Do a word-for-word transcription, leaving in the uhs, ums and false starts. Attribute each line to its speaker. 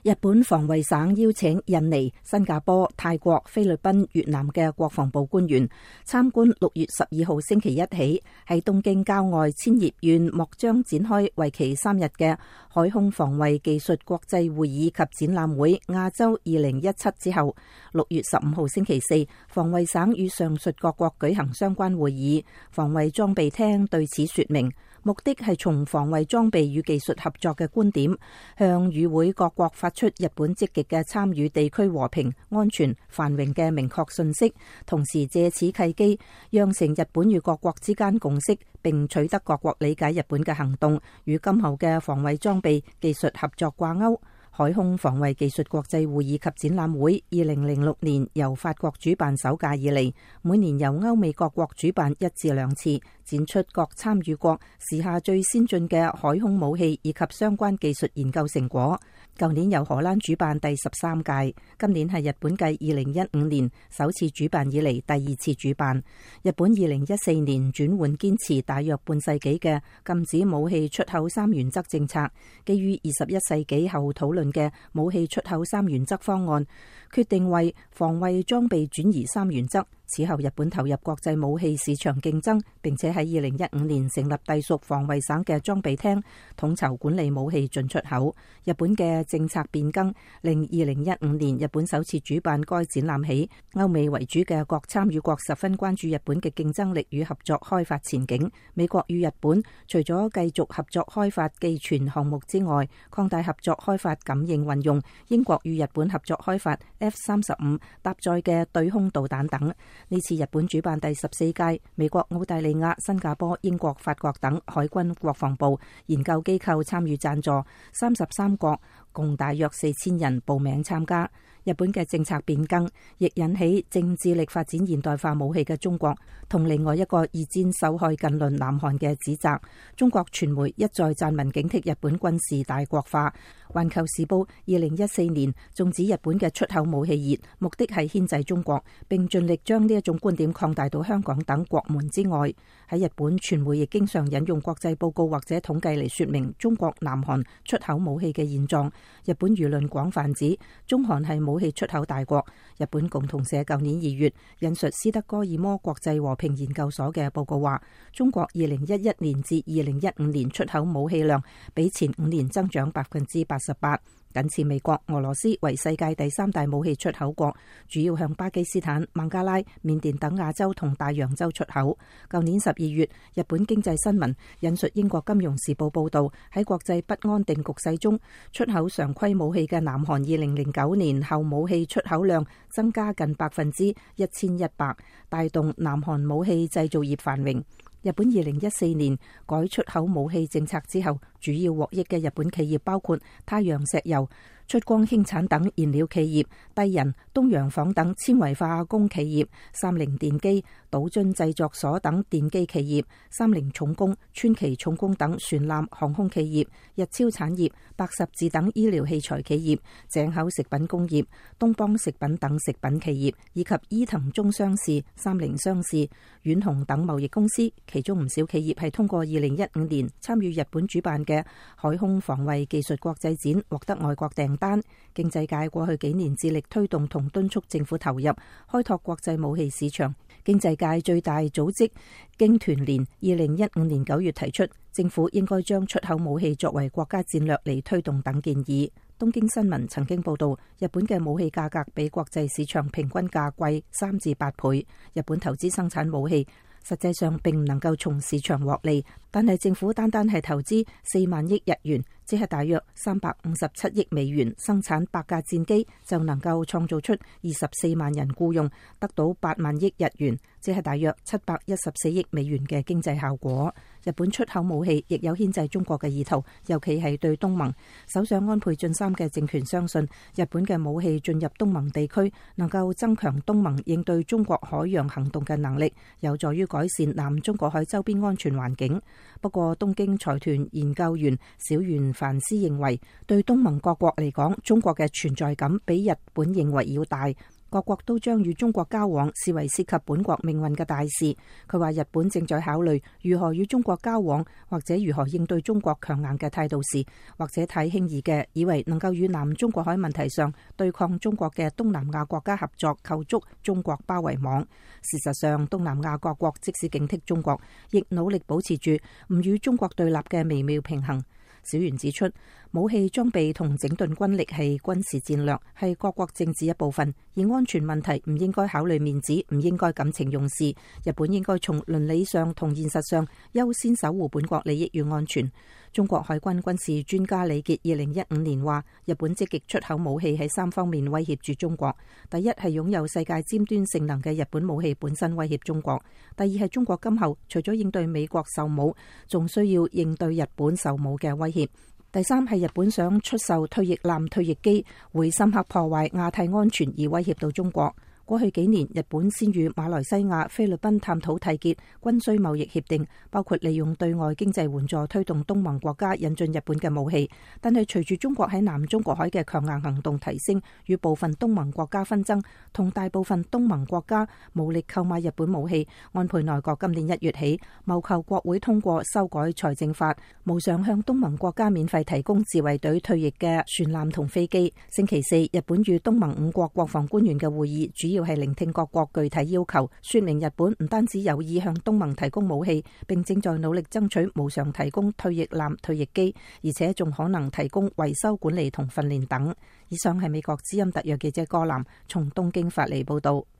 Speaker 1: 日本防衛省邀請印尼、新加坡、泰國、菲律賓、越南嘅國防部官員參觀六月十二號星期一起喺東京郊外千葉縣莫彰展開為期三日嘅海空防衛技術國際會議及展覽會亞洲二零一七之後，六月十五號星期四，防衛省與上述各國舉行相關會議。防衛裝備廳對此說明，目的係從防衛裝備與技術合作嘅觀點，向與會各國發出日本積極嘅參與地區和平、安全、繁榮嘅明確信息，同時借此契機，釀成日本與各國之間共識，並取得各國理解日本嘅行動與今後嘅防衛裝備技術合作掛鈎。海空防衛技術國際會議及展覽會二零零六年由法國主辦首屆以嚟，每年由歐美各國主辦一至兩次，展出各參與國時下最先進嘅海空武器以及相關技術研究成果。舊年由荷蘭主辦第十三屆，今年係日本繼二零一五年首次主辦以嚟第二次主辦。日本二零一四年轉換堅持大約半世紀嘅禁止武器出口三原則政策，基於二十一世紀後討論嘅武器出口三原則方案，決定為防衛裝備轉移三原則。此後日本投入國際武器市場競爭，並且喺二零一五年成立隸屬防衛省嘅裝備廳，統籌管理武器進出口。日本嘅政策變更令二零一五年日本首次主辦該展覽起，歐美為主嘅各參與國十分關注日本嘅競爭力與合作開發前景。美國與日本除咗繼續合作開發寄存項目之外，擴大合作開發感應運用。英國與日本合作開發 F 三十五搭載嘅對空導彈等。呢次日本主辦第十四屆，美國、澳大利亞、新加坡、英國、法國等海軍國防部研究機構參與贊助，三十三國共大約四千人報名參加。日本嘅政策變更亦引起正致力發展現代化武器嘅中國同另外一個二戰受害近鄰南韓嘅指責。中國傳媒一再撰文警惕日本軍事大國化。環球時報二零一四年縱指日本嘅出口武器熱，目的係牽制中國，並盡力將呢一種觀點擴大到香港等國門之外。喺日本傳媒亦經常引用國際報告或者統計嚟說明中國南韓出口武器嘅現狀。日本輿論廣泛指中韓係武器出口大國。日本共同社舊年二月引述斯德哥爾摩國際和平研究所嘅報告話，中國二零一一年至二零一五年出口武器量比前五年增長百分之八十八，僅次美國、俄羅斯為世界第三大武器出口國，主要向巴基斯坦、孟加拉、緬甸等亞洲同大洋洲出口。舊年十二月，日本經濟新聞引述英國金融時報報道，喺國際不安定局勢中，出口常規武器嘅南韓二零零九年後武器出口量增加近百分之一千一百，帶動南韓武器製造業繁榮。日本二零一四年改出口武器政策之後，主要獲益嘅日本企業包括太陽石油、出光興產等燃料企業、帝人、東洋紡等纖維化工企業、三菱電機、島津製作所等電機企業、三菱重工、川崎重工等船艦航空企業、日超產業、百十字等醫療器材企業、井口食品工業、東邦食品等食品企業，以及伊藤忠商事、三菱商事、遠紅等貿易公司。其中唔少企業係通過二零一五年參與日本主辦嘅海空防衛技術國際展獲得外國訂單。經濟界過去幾年致力推動同敦促政府投入開拓國際武器市場。經濟界最大組織經團聯二零一五年九月提出，政府應該將出口武器作為國家戰略嚟推動等建議。東京新聞曾經報道，日本嘅武器價格比國際市場平均價貴三至八倍。日本投資生產武器，實際上並唔能夠從市場獲利，但係政府單單係投資四萬億日元，即係大約三百五十七億美元，生產百架戰機就能夠創造出二十四萬人僱用，得到八萬億日元，即係大約七百一十四億美元嘅經濟效果。日本出口武器亦有牽制中國嘅意圖，尤其係對東盟。首相安倍晉三嘅政權相信，日本嘅武器進入東盟地區，能夠增強東盟應對中國海洋行動嘅能力，有助於改善南中國海周邊安全環境。不過，東京財團研究員小原凡斯認為，對東盟各國嚟講，中國嘅存在感比日本認為要大。 各國都將與中國交往視為涉及本國命運嘅大事。佢話日本正在考慮如何與中國交往，或者如何應對中國強硬嘅態度時，或者太輕易嘅以為能夠與南中國海問題上對抗中國嘅東南亞國家合作構築中國包圍網。事實上，東南亞各國即使警惕中國，亦努力保持住唔與中國對立嘅微妙平衡。小袁指出，武器裝備同整頓軍力係軍事戰略，係各國政治一部分，而安全問題唔應該考慮面子，唔應該感情用事。日本應該從倫理上同現實上優先守護本國利益與安全。中國海軍軍事專家李傑二零一五年話，日本積極出口武器喺三方面威脅住中國。第一係擁有世界尖端性能嘅日本武器本身威脅中國；第二係中國今後除咗應對美國售武，仲需要應對日本售武嘅威脅。第三係日本想出售退役艦退役機，會深刻破壞亞太安全而威脅到中國。過去幾年，日本先與馬來西亞、菲律賓探討締結軍需貿易協定，包括利用對外經濟援助推動東盟國家引進日本嘅武器。但係隨住中國喺南中國海嘅強硬行動提升，與部分東盟國家紛爭，同大部分東盟國家無力購買日本武器，安倍內閣今年一月起謀求國會通過修改財政法，無償向東盟國家免費提供自衛隊退役嘅船艦同飛機。星期四，日本與東盟五國國防官員嘅會議主要要係聆聽各國具體要求，說明日本唔單止有意向東盟提供武器，並正在努力爭取無償提供退役艦退役機，而且仲可能提供維修管理同訓練等。以上係美國之音特約記者柯南從東京發嚟報道。